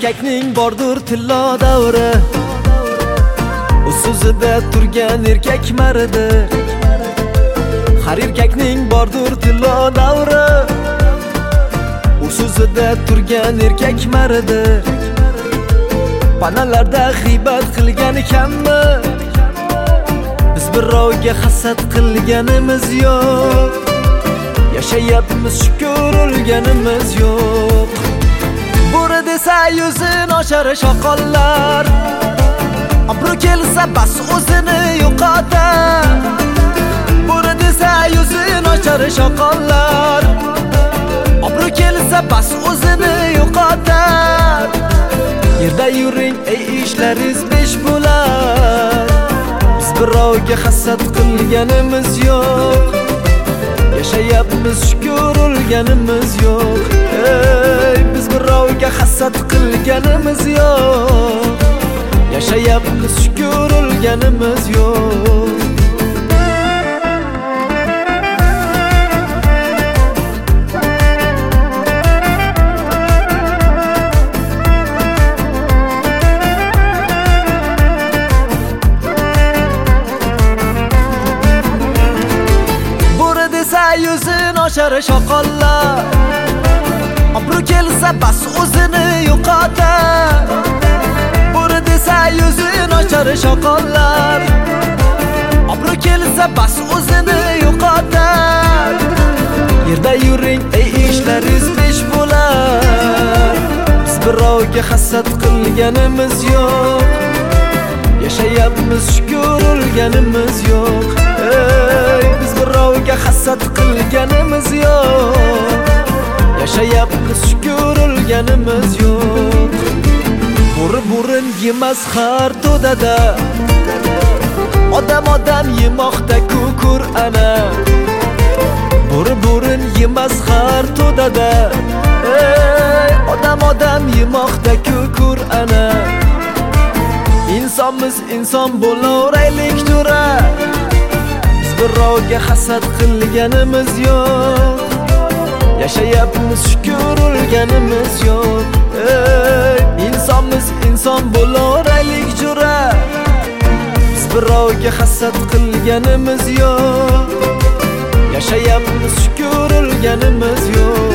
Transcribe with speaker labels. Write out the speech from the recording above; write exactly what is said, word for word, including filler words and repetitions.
Speaker 1: erkakning bordur tillo davri, u so'zida turgan erkak maridi. Har erkakning bordur tillo davri, u so'zida turgan erkak maridi. Panalarda g'iybat qilgan ekanmi, biz birovga hasad qilganimiz yo'q. Yashayapmiz shukr, o'lganimiz yo'q. Bo'ri desa yuzin ochar shoqollar, obro' kelsa bas o'zini yo'qotar. Bo'ri desa yuzin ochar shoqollar, obro' kelsa bas o'zini yo'qotar. Yerda yuring ey ishlaringiz besh bo'lar, biz birovga hasad qilganimiz yo'q. Yashayapmiz shukr, o'lganimiz yo'q. Ey biz birovga hasad qilganimiz yo'q. Yashayapmiz shukr, o'lganimiz yo'q. Yuzin ochar shoqollar, obro' kelsa bas o'zini yo'qotar. Bo'ri desa yuzin ochar shoqollar, obro' kelsa bas o'zini yo'qotar. Yerda yuring ey ishlaringiz besh bo'lar, biz birovga hasad qilganimiz yo'q. Yashayapmiz shukr, o'lganimiz yo'q. Ey biz birovga hasad qilganimiz yo'q. Yashayapmiz shukr, o'lganimiz yo'q. Bo'ri bo'rin yemas har to'dada, odam odam yemoqda kukur ana. Bo'ri bo'rin yemas har to'dada, ey odam odam yemoqda kukur ana. İnsonmiz inson bo'laveraylik to'ra, biz birovga hasad qilganimiz yo'q. Yashayapmiz shukr, o'lganimiz yo'q. Ey insonmiz inson bo'laveraylik to'ra, biz birovga hasad qilganimiz yo'q. Yashayapmiz shukr, o'lganimiz yo'q.